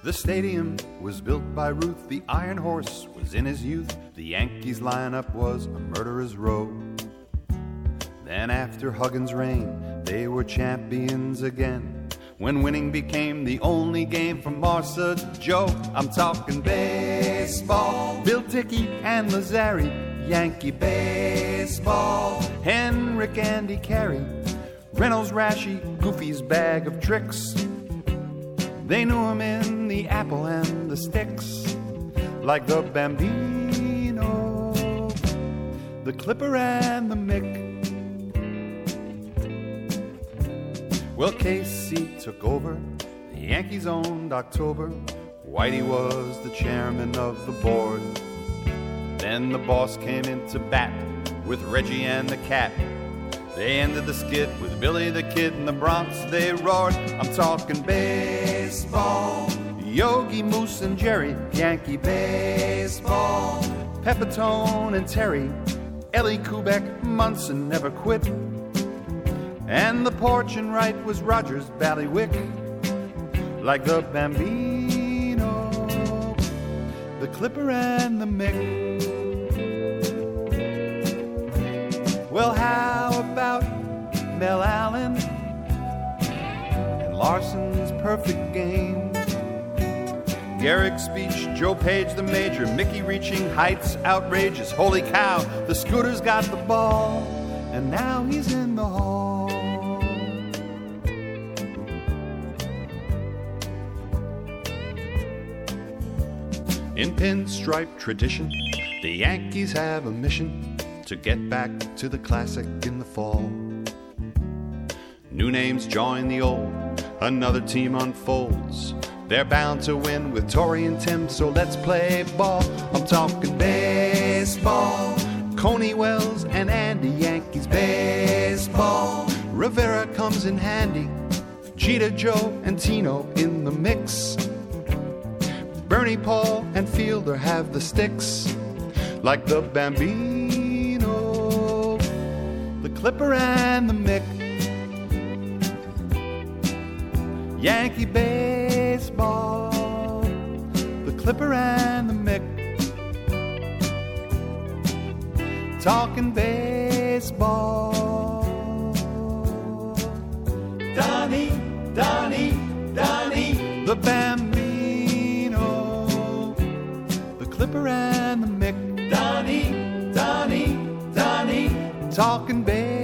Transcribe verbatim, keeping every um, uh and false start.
The stadium was built by Ruth, the Iron Horse was in his youth, the Yankees lineup was a murderer's row. Then after Huggins' reign, they were champions again, when winning became the only game from Martha to Joe. I'm talking baseball, Bill Dickey and Lazzari, Yankee baseball, Henrik, Andy Carey, Reynolds, Rashi, Goofy's bag of tricks. They knew him in the apple and the sticks, like the Bambino, the Clipper and the Mick. Well, Casey took over, the Yankees owned October. Whitey was the chairman of the board. Then the boss came into bat with Reggie and the Cat. They ended the skit with Billy the Kid and the Bronx, they roared. I'm talking baseball, Yogi, Moose, and Jerry, Yankee baseball, Pepitone and Terry, Ellie Kubek, Munson never quit. And the porch and right was Rogers Ballywick, like the Bambino, the Clipper and the Mick. Well, how about Mel Allen and Larson's perfect game? Garrick's speech, Joe Page the major, Mickey reaching heights outrageous. Holy cow, the Scooter's got the ball, and now he's in the hall. In pinstripe tradition, the Yankees have a mission to get back to the classic in the fall. New names join the old, another team unfolds. They're bound to win with Torrey and Tim, so let's play ball. I'm talking baseball, Coney Wells and Andy, Yankees baseball. Rivera comes in handy, Jeter, Joe, and Tino in the mix. Bernie, Paul, and Fielder have the sticks, like the Bambino, the Clipper and the Mick. Yankee baseball, the Clipper and the Mick. Talking baseball. Donnie, Donnie, Donnie, the Bambino, the Clipper and the Mick. Donnie, Donnie, Donnie, talking baseball.